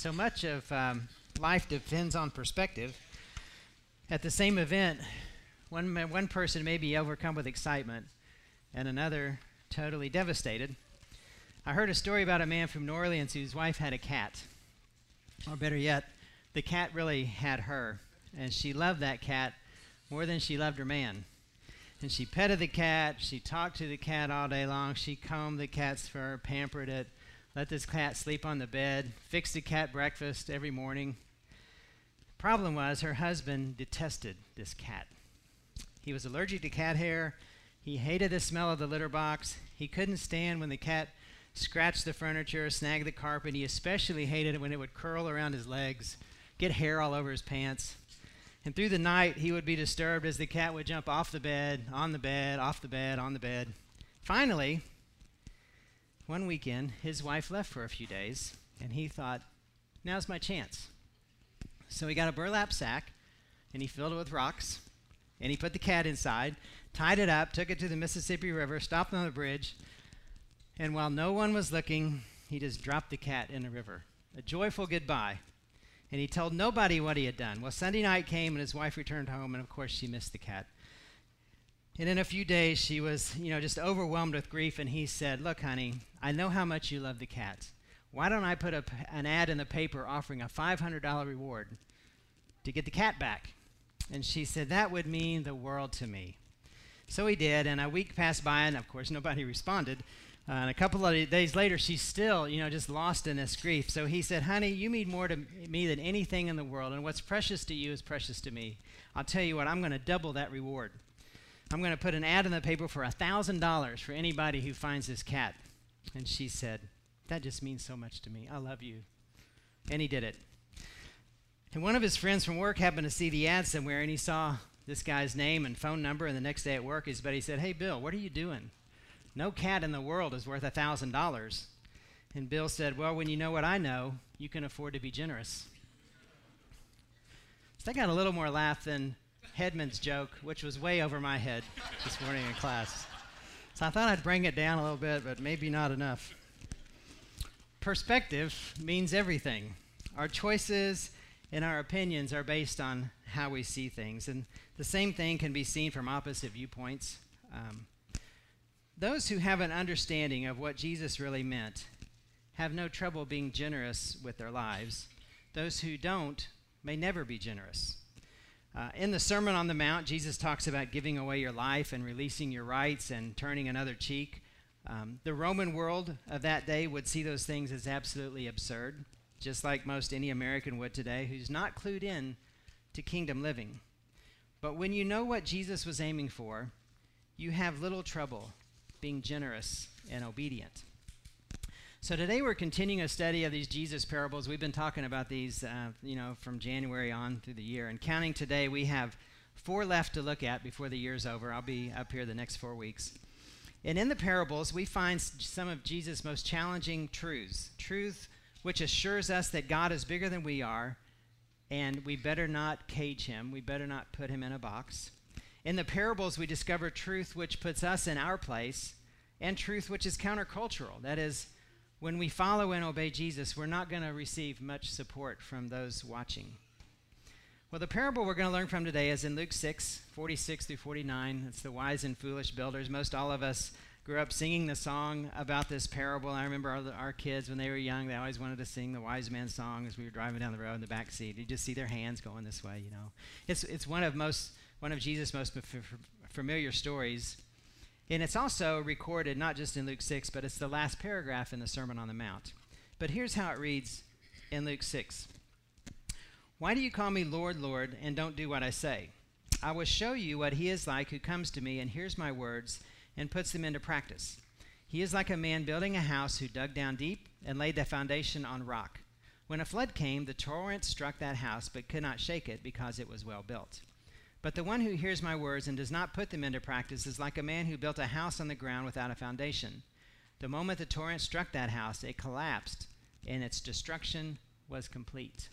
So much of life depends on perspective. At the same event, one person may be overcome with excitement and another totally devastated. I heard a story about a man from New Orleans whose wife had a cat. Or better yet, the cat really had her, and she loved that cat more than she loved her man. And she petted the cat, she talked to the cat all day long, she combed the cat's fur, pampered it, let this cat sleep on the bed, fixed the cat breakfast every morning. Problem was, her husband detested this cat. He was allergic to cat hair, he hated the smell of the litter box, he couldn't stand when the cat scratched the furniture, snagged the carpet, he especially hated it when it would curl around his legs, get hair all over his pants. And through the night, he would be disturbed as the cat would jump off the bed, on the bed, off the bed, on the bed. Finally, one weekend, his wife left for a few days, and he thought, now's my chance. So he got a burlap sack, and he filled it with rocks, and he put the cat inside, tied it up, took it to the Mississippi River, stopped on the bridge, and while no one was looking, he just dropped the cat in the river. A joyful goodbye. And he told nobody what he had done. Well, Sunday night came, and his wife returned home, and of course, she missed the cat. And in a few days, she was, just overwhelmed with grief, and he said, look, honey, I know how much you love the cat. Why don't I put an ad in the paper offering a $500 reward to get the cat back? And she said, that would mean the world to me. So he did, and a week passed by, and of course, nobody responded. And a couple of days later, she's still, just lost in this grief. So he said, honey, you mean more to me than anything in the world, and what's precious to you is precious to me. I'll tell you what, I'm going to double that reward. I'm going to put an ad in the paper for $1,000 for anybody who finds this cat. And she said, that just means so much to me. I love you. And he did it. And one of his friends from work happened to see the ad somewhere, and he saw this guy's name and phone number, and the next day at work, his buddy said, hey, Bill, what are you doing? No cat in the world is worth $1,000. And Bill said, well, when you know what I know, you can afford to be generous. So I got a little more laugh than Hedman's joke, which was way over my head this morning in class. So I thought I'd bring it down a little bit, but maybe not enough. Perspective means everything. Our choices and our opinions are based on how we see things. And the same thing can be seen from opposite viewpoints. Those who have an understanding of what Jesus really meant have no trouble being generous with their lives. Those who don't may never be generous. In the Sermon on the Mount, Jesus talks about giving away your life and releasing your rights and turning another cheek. The Roman world of that day would see those things as absolutely absurd, just like most any American would today who's not clued in to kingdom living. But when you know what Jesus was aiming for, you have little trouble being generous and obedient. So today we're continuing a study of these Jesus parables. We've been talking about these, from January on through the year. And counting today, we have 4 left to look at before the year's over. I'll be up here the next 4 weeks. And in the parables, we find some of Jesus' most challenging truths. Truth which assures us that God is bigger than we are, and we better not cage him. We better not put him in a box. In the parables, we discover truth which puts us in our place, and truth which is countercultural. That is, when we follow and obey Jesus, we're not going to receive much support from those watching. Well, the parable we're going to learn from today is in Luke 6, 46 through 49. It's the wise and foolish builders. Most all of us grew up singing the song about this parable. I remember our kids, when they were young, they always wanted to sing the wise man's song as we were driving down the road in the back seat. You just see their hands going this way, It's one of Jesus' most familiar stories. And it's also recorded not just in Luke 6, but it's the last paragraph in the Sermon on the Mount. But here's how it reads in Luke 6. Why do you call me Lord, Lord, and don't do what I say? I will show you what he is like who comes to me and hears my words and puts them into practice. He is like a man building a house who dug down deep and laid the foundation on rock. When a flood came, the torrent struck that house, but could not shake it because it was well built. But the one who hears my words and does not put them into practice is like a man who built a house on the ground without a foundation. The moment the torrent struck that house, it collapsed, and its destruction was complete.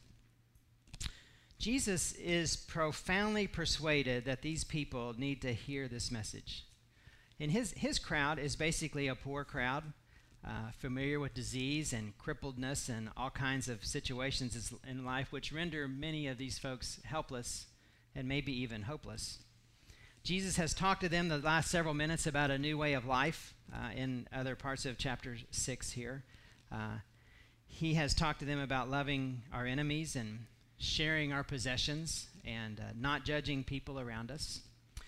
Jesus is profoundly persuaded that these people need to hear this message. And his crowd is basically a poor crowd. familiar with disease and crippledness and all kinds of situations in life which render many of these folks helpless and maybe even hopeless. Jesus has talked to them the last several minutes about a new way of life in other parts of chapter 6 here. He has talked to them about loving our enemies and sharing our possessions and not judging people around us.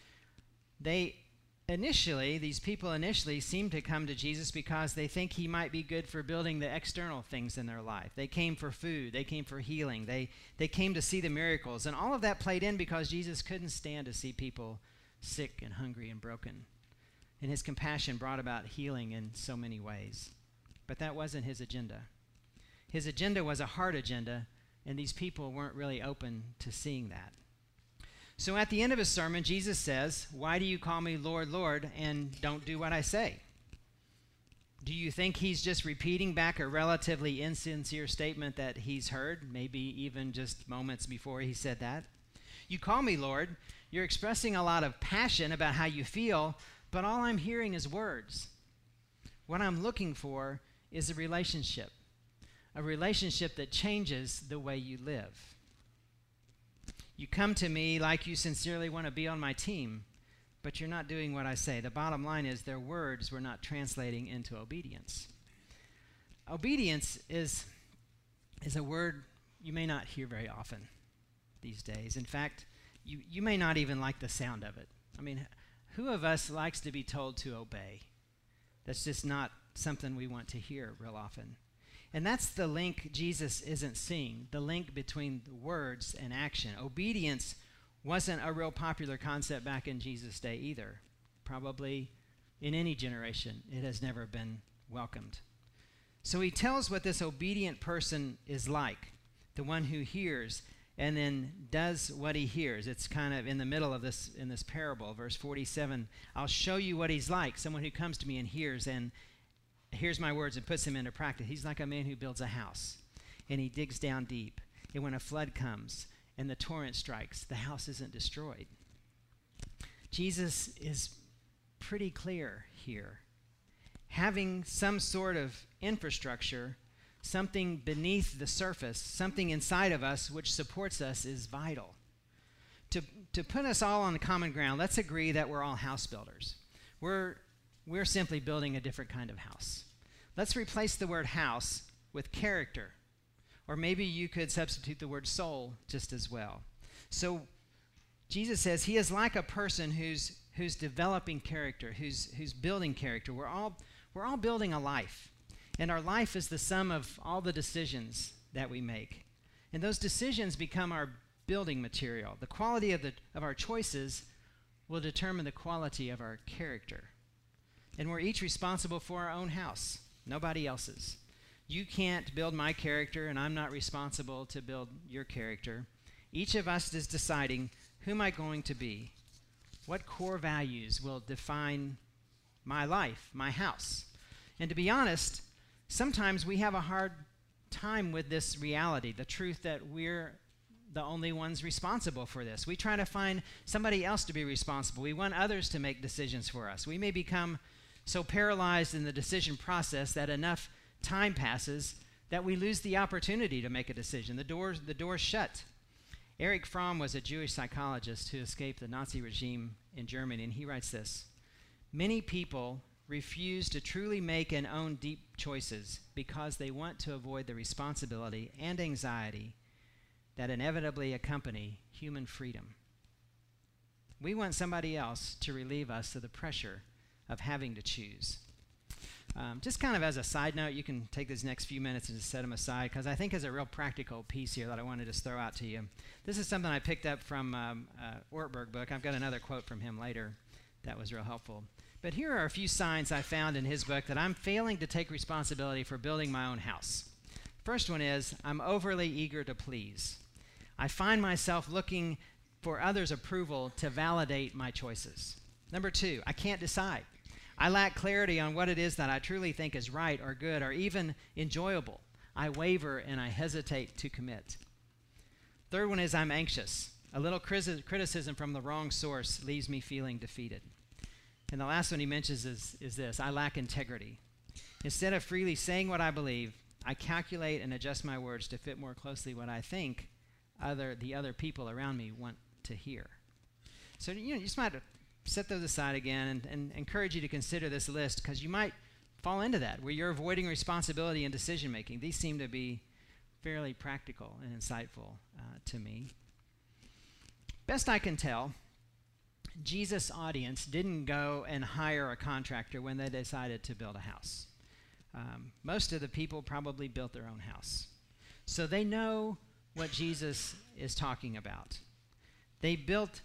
These people initially seem to come to Jesus because they think he might be good for building the external things in their life. They came for food. They came for healing. They came to see the miracles. And all of that played in because Jesus couldn't stand to see people sick and hungry and broken. And his compassion brought about healing in so many ways. But that wasn't his agenda. His agenda was a heart agenda, and these people weren't really open to seeing that. So at the end of his sermon, Jesus says, "Why do you call me Lord, Lord, and don't do what I say?" Do you think he's just repeating back a relatively insincere statement that he's heard, maybe even just moments before he said that? You call me Lord, you're expressing a lot of passion about how you feel, but all I'm hearing is words. What I'm looking for is a relationship that changes the way you live. You come to me like you sincerely want to be on my team, but you're not doing what I say. The bottom line is their words were not translating into obedience. Obedience is a word you may not hear very often these days. In fact, you may not even like the sound of it. I mean, who of us likes to be told to obey? That's just not something we want to hear real often. And that's the link Jesus isn't seeing, the link between the words and action. Obedience wasn't a real popular concept back in Jesus' day either. Probably in any generation, it has never been welcomed. So he tells what this obedient person is like, the one who hears and then does what he hears. It's kind of in the middle of this, in this parable, verse 47. I'll show you what he's like, someone who comes to me and hears my words and puts them into practice. He's like a man who builds a house, and he digs down deep. And when a flood comes and the torrent strikes, the house isn't destroyed. Jesus is pretty clear here. Having some sort of infrastructure, something beneath the surface, something inside of us which supports us is vital. To put us all on the common ground, let's agree that we're all house builders. We're simply building a different kind of house. Let's replace the word house with character. Or maybe you could substitute the word soul just as well. So Jesus says he is like a person who's developing character, who's building character. We're all building a life. And our life is the sum of all the decisions that we make. And those decisions become our building material. The quality of our choices will determine the quality of our character. And we're each responsible for our own house, nobody else's. You can't build my character, and I'm not responsible to build your character. Each of us is deciding, who am I going to be? What core values will define my life, my house? And to be honest, sometimes we have a hard time with this reality, the truth that we're the only ones responsible for this. We try to find somebody else to be responsible. We want others to make decisions for us. We may become so paralyzed in the decision process that enough time passes that we lose the opportunity to make a decision. The door's shut. Erich Fromm was a Jewish psychologist who escaped the Nazi regime in Germany, and he writes this: many people refuse to truly make and own deep choices because they want to avoid the responsibility and anxiety that inevitably accompany human freedom. We want somebody else to relieve us of the pressure of having to choose. Just kind of as a side note, you can take these next few minutes and just set them aside, because I think there's a real practical piece here that I want to just throw out to you. This is something I picked up from Ortberg book. I've got another quote from him later that was real helpful. But here are a few signs I found in his book that I'm failing to take responsibility for building my own house. First one is, I'm overly eager to please. I find myself looking for others' approval to validate my choices. Number two, I can't decide. I lack clarity on what it is that I truly think is right or good or even enjoyable. I waver and I hesitate to commit. Third one is, I'm anxious. A little criticism from the wrong source leaves me feeling defeated. And the last one he mentions is this: I lack integrity. Instead of freely saying what I believe, I calculate and adjust my words to fit more closely what I think the other people around me want to hear. So, you just might set those aside again and encourage you to consider this list, because you might fall into that, where you're avoiding responsibility and decision-making. These seem to be fairly practical and insightful to me. Best I can tell, Jesus' audience didn't go and hire a contractor when they decided to build a house. Most of the people probably built their own house. So they know what Jesus is talking about. They built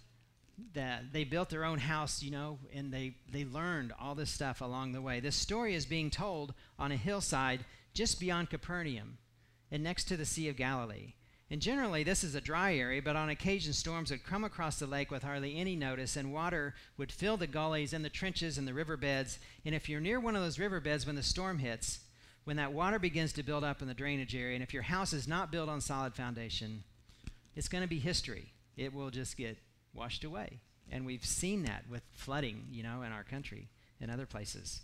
their own house, and they learned all this stuff along the way. This story is being told on a hillside just beyond Capernaum and next to the Sea of Galilee. And generally, this is a dry area, but on occasion, storms would come across the lake with hardly any notice, and water would fill the gullies and the trenches and the riverbeds. And if you're near one of those riverbeds when the storm hits, when that water begins to build up in the drainage area, and if your house is not built on solid foundation, it's going to be history. It will just get washed away. And we've seen that with flooding, in our country and other places.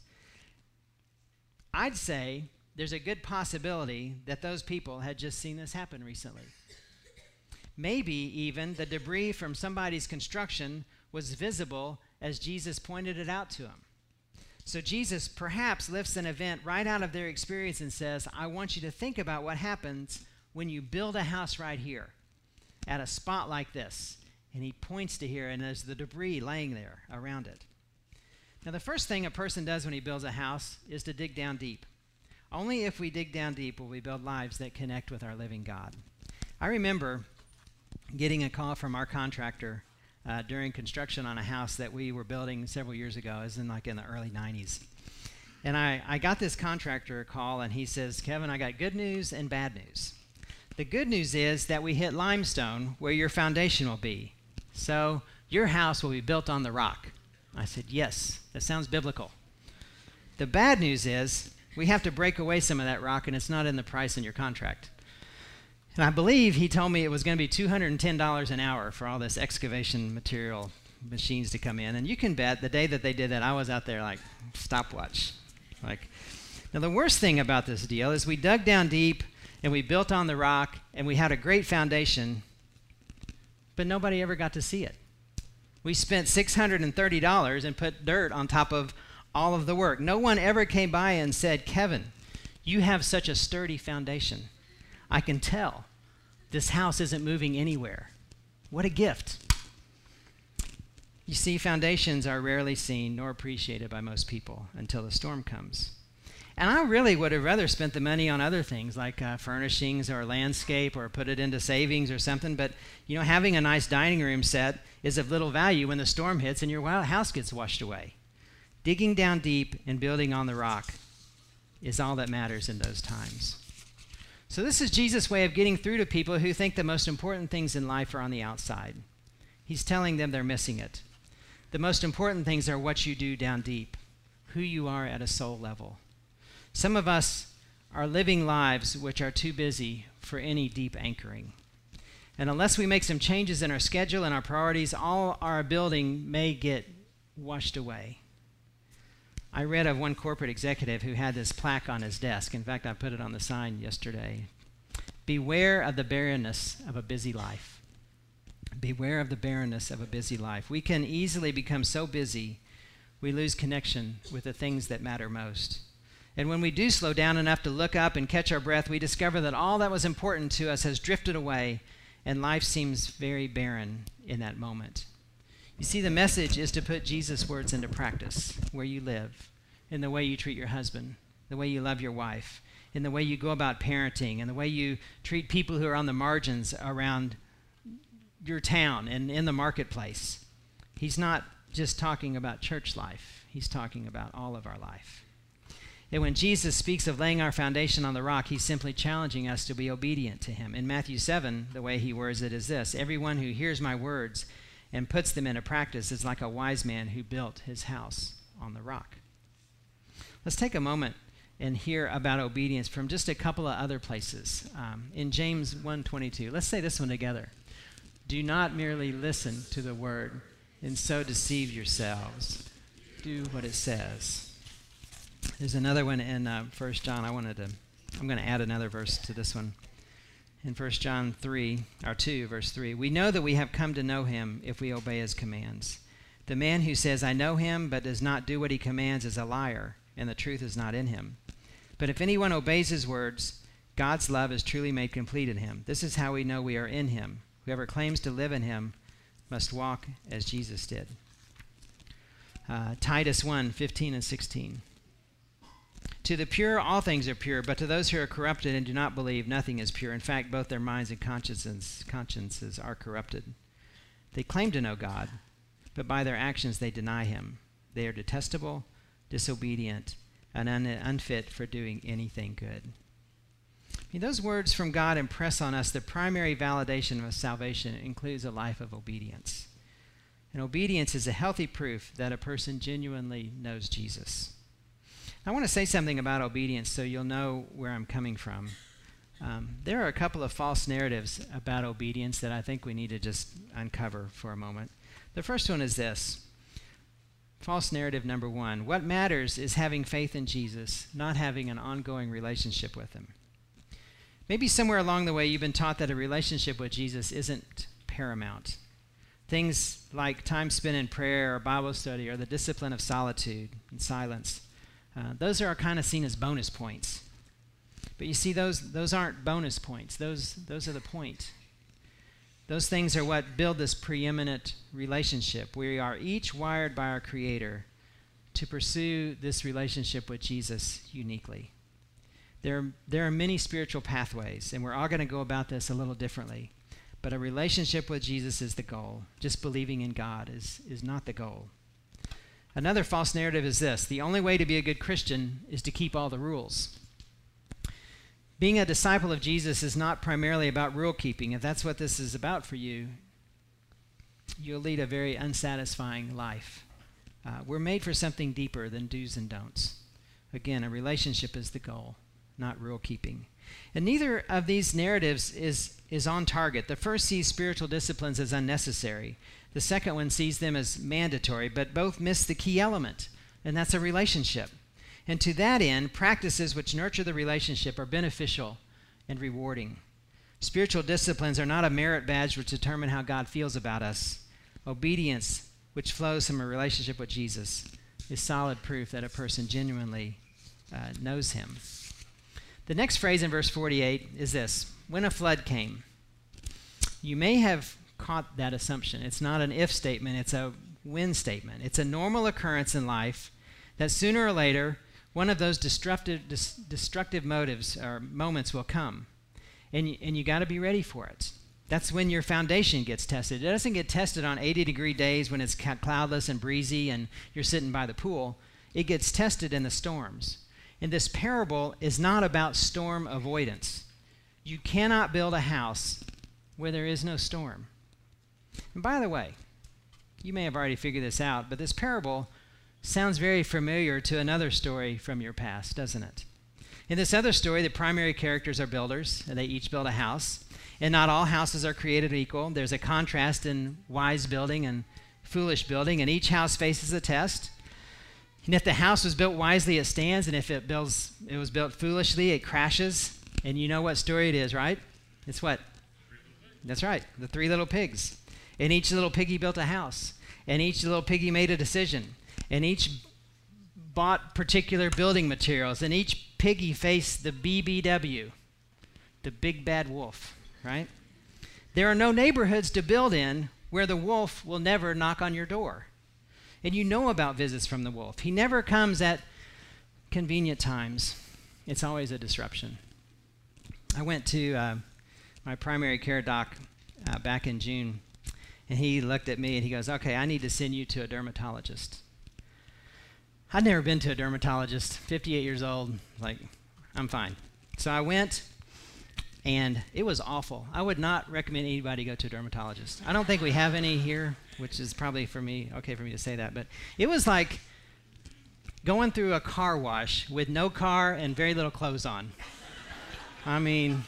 I'd say there's a good possibility that those people had just seen this happen recently. Maybe even the debris from somebody's construction was visible as Jesus pointed it out to them. So Jesus perhaps lifts an event right out of their experience and says, I want you to think about what happens when you build a house right here at a spot like this. And he points to here, and there's the debris laying there around it. Now, the first thing a person does when he builds a house is to dig down deep. Only if we dig down deep will we build lives that connect with our living God. I remember getting a call from our contractor during construction on a house that we were building several years ago. It was in the early 90s. And I got this contractor a call, and he says, Kevin, I got good news and bad news. The good news is that we hit limestone where your foundation will be. So your house will be built on the rock. I said, yes, that sounds biblical. The bad news is we have to break away some of that rock, and it's not in the price in your contract. And I believe he told me it was going to be $210 an hour for all this excavation material machines to come in. And you can bet the day that they did that, I was out there like stopwatch. Now the worst thing about this deal is we dug down deep and we built on the rock and we had a great foundation, but nobody ever got to see it. We spent $630 and put dirt on top of all of the work. No one ever came by and said, Kevin, you have such a sturdy foundation. I can tell this house isn't moving anywhere. What a gift. You see, foundations are rarely seen nor appreciated by most people until the storm comes. And I really would have rather spent the money on other things like furnishings or landscape or put it into savings or something. But, having a nice dining room set is of little value when the storm hits and your house gets washed away. Digging down deep and building on the rock is all that matters in those times. So this is Jesus' way of getting through to people who think the most important things in life are on the outside. He's telling them they're missing it. The most important things are what you do down deep, who you are at a soul level. Some of us are living lives which are too busy for any deep anchoring. And unless we make some changes in our schedule and our priorities, all our building may get washed away. I read of one corporate executive who had this plaque on his desk. In fact, I put it on the sign yesterday. Beware of the barrenness of a busy life. Beware of the barrenness of a busy life. We can easily become so busy, we lose connection with the things that matter most. And when we do slow down enough to look up and catch our breath, we discover that all that was important to us has drifted away, and life seems very barren in that moment. You see, the message is to put Jesus' words into practice where you live, in the way you treat your husband, the way you love your wife, in the way you go about parenting, and the way you treat people who are on the margins around your town and in the marketplace. He's not just talking about church life. He's talking about all of our life. And when Jesus speaks of laying our foundation on the rock, he's simply challenging us to be obedient to him. In Matthew 7, the way he words it is this: everyone who hears my words and puts them into practice is like a wise man who built his house on the rock. Let's take a moment and hear about obedience from just a couple of other places. In James 1:22, let's say this one together. Do not merely listen to the word and so deceive yourselves. Do what it says. There's another one in 1 John. I'm going to add another verse to this one. In 1 John 2, verse 3, we know that we have come to know him if we obey his commands. The man who says, I know him, but does not do what he commands is a liar, and the truth is not in him. But if anyone obeys his words, God's love is truly made complete in him. This is how we know we are in him. Whoever claims to live in him must walk as Jesus did. Titus 1:15 and 16. To the pure, all things are pure, but to those who are corrupted and do not believe, nothing is pure. In fact, both their minds and consciences are corrupted. They claim to know God, but by their actions they deny him. They are detestable, disobedient, and unfit for doing anything good. Those words from God impress on us the primary validation of salvation includes a life of obedience. And obedience is a healthy proof that a person genuinely knows Jesus. I want to say something about obedience so you'll know where I'm coming from. There are a couple of false narratives about obedience that I think we need to just uncover for a moment. The first one is this. False narrative number 1. What matters is having faith in Jesus, not having an ongoing relationship with him. Maybe somewhere along the way you've been taught that a relationship with Jesus isn't paramount. Things like time spent in prayer or Bible study or the discipline of solitude and silence, those are kind of seen as bonus points. But you see, those aren't bonus points. Those are the point. Those things are what build this preeminent relationship. We are each wired by our Creator to pursue this relationship with Jesus uniquely. There are many spiritual pathways, and we're all going to go about this a little differently. But a relationship with Jesus is the goal. Just believing in God is not the goal. Another false narrative is this. The only way to be a good Christian is to keep all the rules. Being a disciple of Jesus is not primarily about rule keeping. If that's what this is about for you, you'll lead a very unsatisfying life. We're made for something deeper than do's and don'ts. Again, a relationship is the goal, not rule keeping. And neither of these narratives is on target. The first sees spiritual disciplines as unnecessary. The second one sees them as mandatory, but both miss the key element, and that's a relationship. And to that end, practices which nurture the relationship are beneficial and rewarding. Spiritual disciplines are not a merit badge which determine how God feels about us. Obedience, which flows from a relationship with Jesus, is solid proof that a person genuinely knows him. The next phrase in verse 48 is this: when a flood came. You may have caught that assumption. It's not an if statement, it's a when statement. It's a normal occurrence in life that sooner or later one of those destructive motives or moments will come. And you got to be ready for it. That's when your foundation gets tested. It doesn't get tested on 80-degree days when it's cloudless and breezy and you're sitting by the pool. It gets tested in the storms. And this parable is not about storm avoidance. You cannot build a house where there is no storm. And by the way, you may have already figured this out, but this parable sounds very familiar to another story from your past, doesn't it? In this other story, the primary characters are builders, and they each build a house. And not all houses are created equal. There's a contrast in wise building and foolish building, and each house faces a test. And if the house was built wisely, it stands, and if it was built foolishly, it crashes. And you know what story it is, right? It's what? That's right, the 3 little pigs. And each little piggy built a house, and each little piggy made a decision, and each bought particular building materials, and each piggy faced the BBW, the big bad wolf, right? There are no neighborhoods to build in where the wolf will never knock on your door. And you know about visits from the wolf. He never comes at convenient times. It's always a disruption. I went to my primary care doc back in June, and he looked at me and he goes, okay, I need to send you to a dermatologist. I'd never been to a dermatologist, 58 years old, like, I'm fine. So I went, and it was awful. I would not recommend anybody go to a dermatologist. I don't think we have any here, which is probably okay for me to say that, but it was like going through a car wash with no car and very little clothes on. I mean,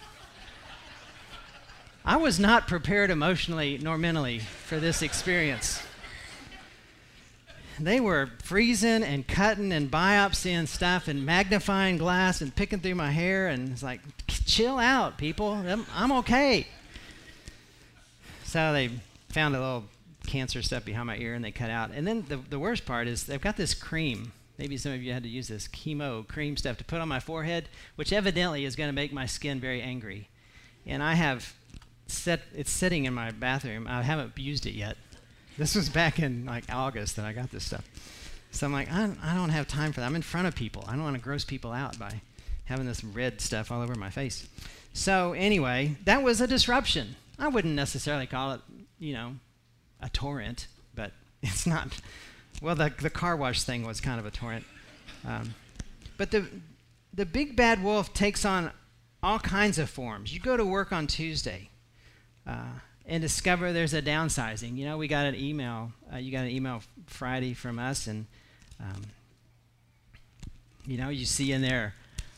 I was not prepared emotionally nor mentally for this experience. They were freezing and cutting and biopsying stuff and magnifying glass and picking through my hair, and it's like, chill out, people. I'm okay. So they found a little cancer stuff behind my ear and they cut out. And then the worst part is they've got this cream. Maybe some of you had to use this chemo cream stuff to put on my forehead, which evidently is going to make my skin very angry. And I have it's sitting in my bathroom. I haven't used it yet. This was back in like August that I got this stuff. So I'm like, I don't have time for that. I'm in front of people. I don't want to gross people out by having this red stuff all over my face. So anyway, that was a disruption. I wouldn't necessarily call it, a torrent, but it's not. Well, the car wash thing was kind of a torrent. But the big bad wolf takes on all kinds of forms. You go to work on Tuesday and discover there's a downsizing. We got an email. You got an email Friday from us, and you see in there,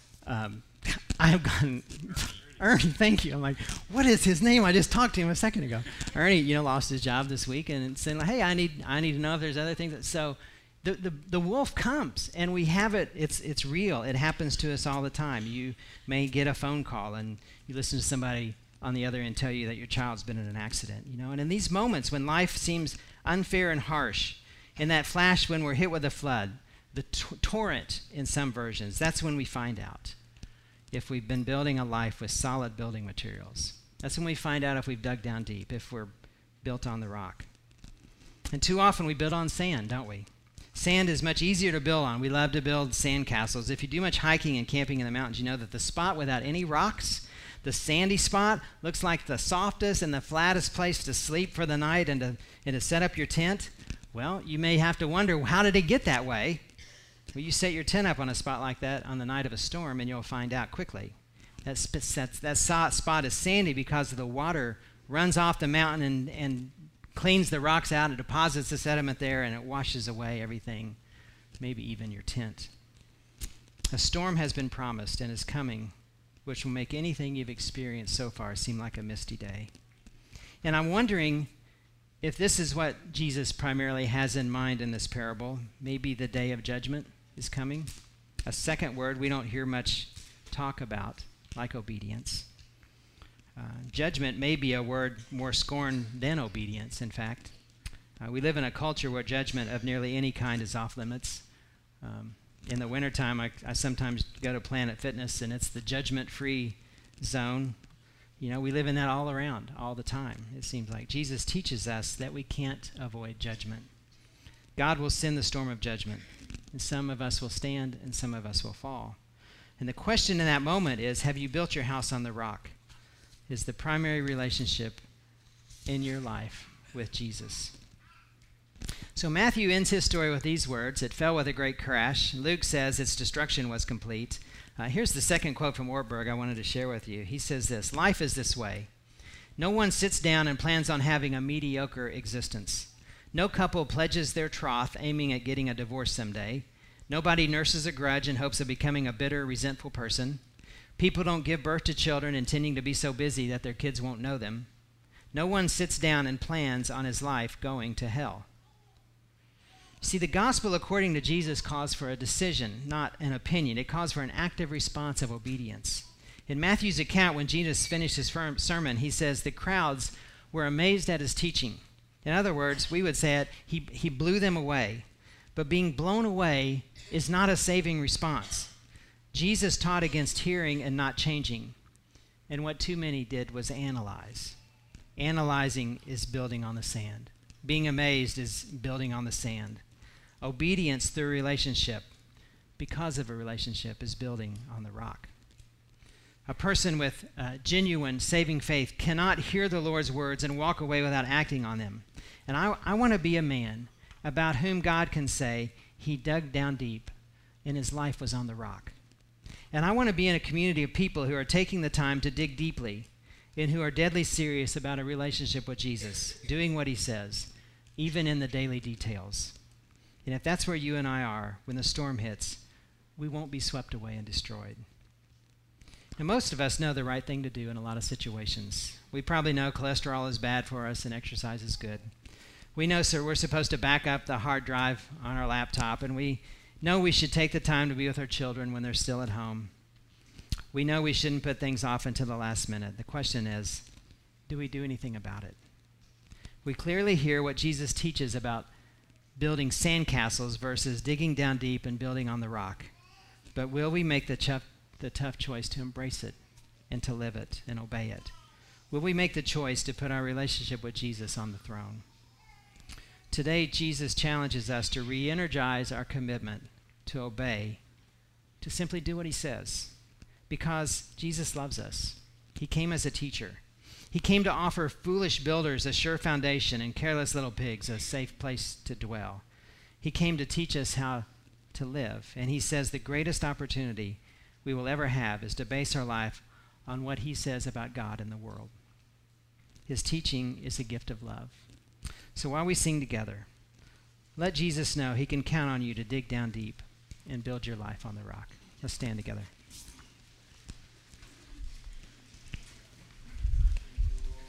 I've gotten Ernie. Thank you. I'm like, what is his name? I just talked to him a second ago. Ernie, lost his job this week, and said, hey, I need to know if there's other things. So the wolf comes, and we have it. It's real. It happens to us all the time. You may get a phone call, and you listen to somebody on the other end tell you that your child's been in an accident. And in these moments when life seems unfair and harsh, in that flash when we're hit with a flood, the torrent in some versions, that's when we find out if we've been building a life with solid building materials. That's when we find out if we've dug down deep, if we're built on the rock. And too often we build on sand, don't we? Sand is much easier to build on. We love to build sand castles. If you do much hiking and camping in the mountains, you know that the spot without any rocks, the sandy spot, looks like the softest and the flattest place to sleep for the night and to set up your tent. Well, you may have to wonder, how did it get that way? Well, you set your tent up on a spot like that on the night of a storm, and you'll find out quickly. That spot is sandy because the water runs off the mountain and cleans the rocks out. It deposits the sediment there, and it washes away everything, maybe even your tent. A storm has been promised and is coming, which will make anything you've experienced so far seem like a misty day. And I'm wondering if this is what Jesus primarily has in mind in this parable. Maybe the day of judgment is coming. A second word we don't hear much talk about, like obedience. Judgment may be a word more scorned than obedience, in fact. We live in a culture where judgment of nearly any kind is off limits. In the wintertime, I sometimes go to Planet Fitness, and it's the judgment-free zone. We live in that all around, all the time, it seems like. Jesus teaches us that we can't avoid judgment. God will send the storm of judgment, and some of us will stand, and some of us will fall. And the question in that moment is, have you built your house on the rock? Is the primary relationship in your life with Jesus? So Matthew ends his story with these words: it fell with a great crash. Luke says its destruction was complete. Here's the second quote from Ortberg I wanted to share with you. He says this: life is this way. No one sits down and plans on having a mediocre existence. No couple pledges their troth aiming at getting a divorce someday. Nobody nurses a grudge in hopes of becoming a bitter, resentful person. People don't give birth to children intending to be so busy that their kids won't know them. No one sits down and plans on his life going to hell. See, the gospel, according to Jesus, calls for a decision, not an opinion. It calls for an active response of obedience. In Matthew's account, when Jesus finished his sermon, he says the crowds were amazed at his teaching. In other words, we would say it, he blew them away. But being blown away is not a saving response. Jesus taught against hearing and not changing. And what too many did was analyze. Analyzing is building on the sand. Being amazed is building on the sand. Obedience through relationship, because of a relationship, is building on the rock. A person with genuine saving faith cannot hear the Lord's words and walk away without acting on them. And I want to be a man about whom God can say he dug down deep and his life was on the rock. And I want to be in a community of people who are taking the time to dig deeply and who are deadly serious about a relationship with Jesus, doing what he says, even in the daily details. And if that's where you and I are, when the storm hits, we won't be swept away and destroyed. And most of us know the right thing to do in a lot of situations. We probably know cholesterol is bad for us and exercise is good. We know, sir, we're supposed to back up the hard drive on our laptop, and we know we should take the time to be with our children when they're still at home. We know we shouldn't put things off until the last minute. The question is, do we do anything about it? We clearly hear what Jesus teaches about building sandcastles versus digging down deep and building on the rock. But will we make the tough choice to embrace it and to live it and obey it? Will we make the choice to put our relationship with Jesus on the throne? Today, Jesus challenges us to re-energize our commitment to obey, to simply do what he says, because Jesus loves us. He came as a teacher. He came to offer foolish builders a sure foundation and careless little pigs a safe place to dwell. He came to teach us how to live, and he says the greatest opportunity we will ever have is to base our life on what he says about God and the world. His teaching is a gift of love. So while we sing together, let Jesus know he can count on you to dig down deep and build your life on the rock. Let's stand together.